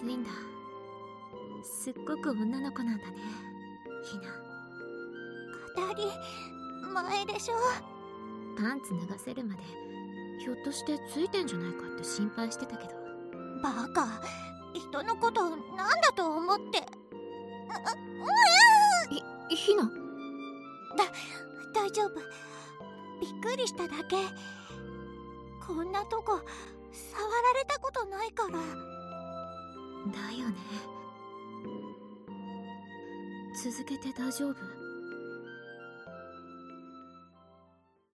いんだ。すっごく女の子なんだね、ひな。 当たり前でしょ。 パンツ脱がせるまでひょっとしてついてんじゃないかって心配してたけど。 バカ、人のことなんだと思って。 ひな。 大丈夫、びっくりしただけ。こんなとこ触られたことないから。 だよね。続けて大丈夫？